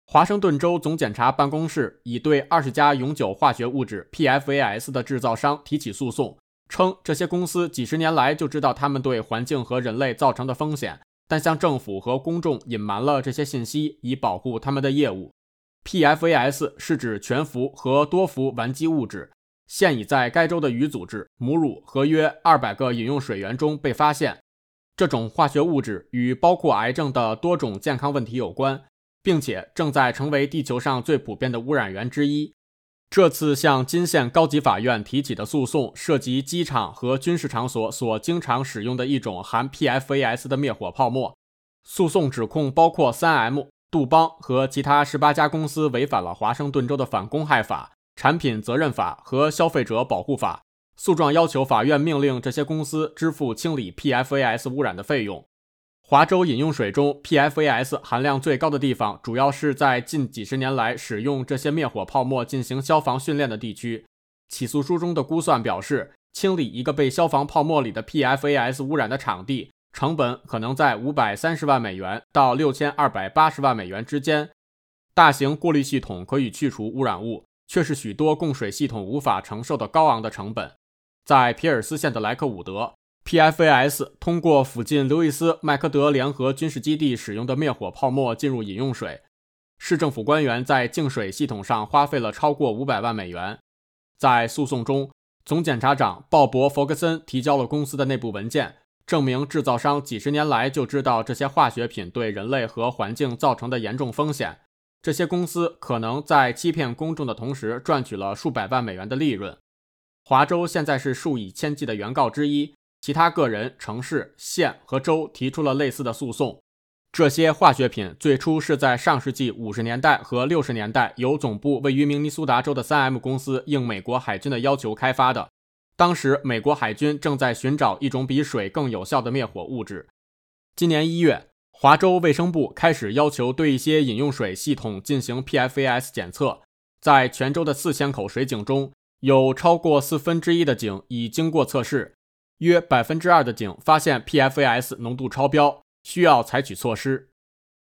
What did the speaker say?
华盛顿州总检察办公室已对20家永久化学物质 PFAS 的制造商提起诉讼，称这些公司几十年来就知道他们对环境和人类造成的风险，但向政府和公众隐瞒了这些信息，以保护他们的业务。PFAS 是指全氟和多氟烷基物质，现已在该州的鱼组织、母乳和约200个饮用水源中被发现。这种化学物质与包括癌症的多种健康问题有关，并且正在成为地球上最普遍的污染源之一。这次向金县高级法院提起的诉讼涉及机场和军事场所所经常使用的一种含 PFAS 的灭火泡沫。诉讼指控包括 3M、杜邦和其他18家公司违反了华盛顿州的反公害法、产品责任法和消费者保护法。诉状要求法院命令这些公司支付清理 PFAS 污染的费用。华州饮用水中 PFAS 含量最高的地方主要是在近几十年来使用这些灭火泡沫进行消防训练的地区。起诉书中的估算表示，清理一个被消防泡沫里的 PFAS 污染的场地成本可能在530万美元到6280万美元之间。大型过滤系统可以去除污染物，却是许多供水系统无法承受的高昂的成本。在皮尔斯县的莱克伍德， PFAS 通过附近刘易斯麦克德联合军事基地使用的灭火泡沫进入饮用水。市政府官员在净水系统上花费了超过500万美元。在诉讼中，总检察长鲍勃·弗格森提交了公司的内部文件，证明制造商几十年来就知道这些化学品对人类和环境造成的严重风险。这些公司可能在欺骗公众的同时赚取了数百万美元的利润。华州现在是数以千计的原告之一，其他个人、城市、县和州提出了类似的诉讼。这些化学品最初是在上世纪50年代和60年代由总部位于明尼苏达州的 3M 公司应美国海军的要求开发的。当时美国海军正在寻找一种比水更有效的灭火物质。今年1月，华州卫生部开始要求对一些饮用水系统进行 PFAS 检测。在全州的4000口水井中，有超过1/4的井已经过测试，约2%的井发现 PFAS 浓度超标，需要采取措施。